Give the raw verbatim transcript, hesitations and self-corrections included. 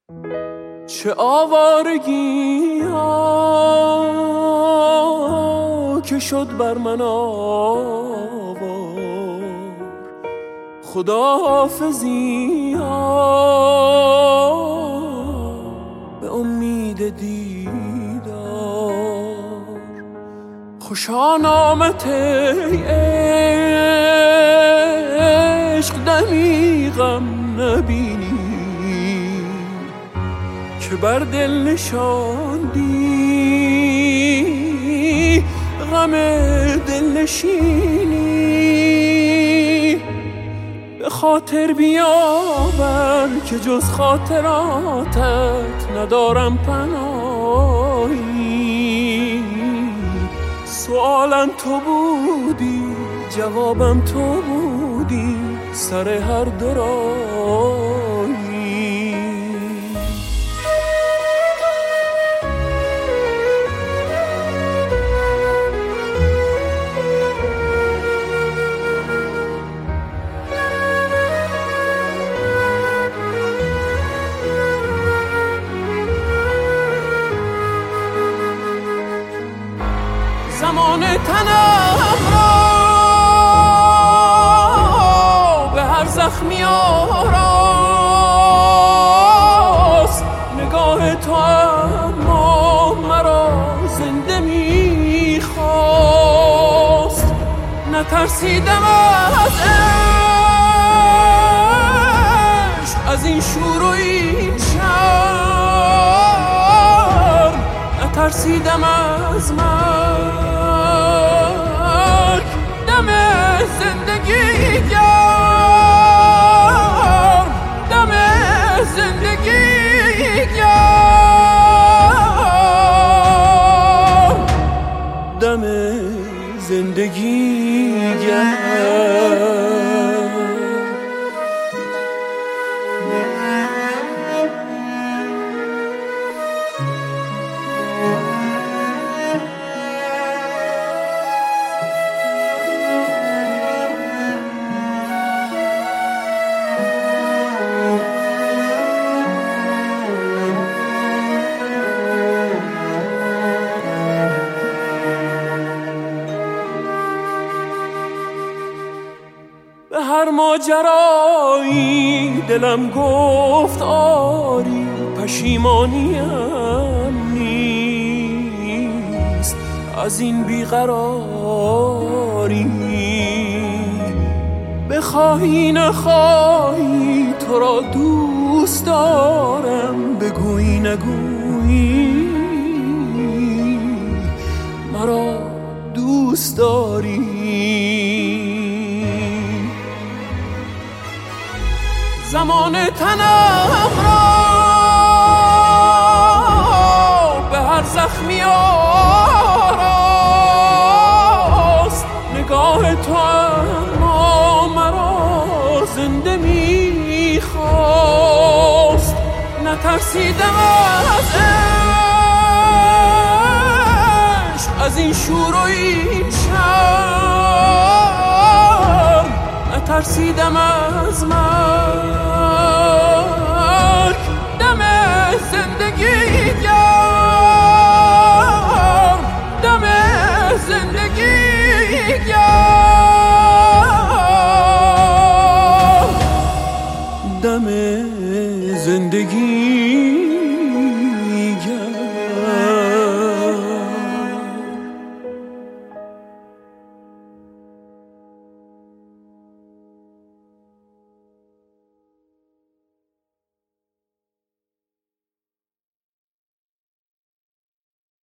چه آوارگی ها که شد بر من آوار، خداحافظی ها به امید دیدار. خوشا نامت ای عشق دمی غم نبینی که بر دل نشاندی غم دل نشینی. به خاطر بیاور که جز خاطراتت ندارم پناهی. سوالم تو بودی جوابم تو بودی سر هر دو راهی. زمان تنم را به هر زخمی آراست. نگاه تو اما مرا زنده میخواست. نترسیدم از عشق، از این شور و این شرم. نترسیدم از مرگ، دم زندگی گرم، دم زندگی گرم، دم زندگی گرم. به هر ماجرایی دلم گفت آری، پشیمانیم نیست از این بیقراری. بخواهی نخواهی تو را دوست دارم، بگویی نگویی مرا دوست داری. زمان تنم را به هر زخمی آراست. نگاه تو اما مرا زنده میخواست. نترسیدم از عشق، از این شور و این شرم. نترسیدم از مرگ، دم زندگی گرم، دم زندگی گرم، دم زندگی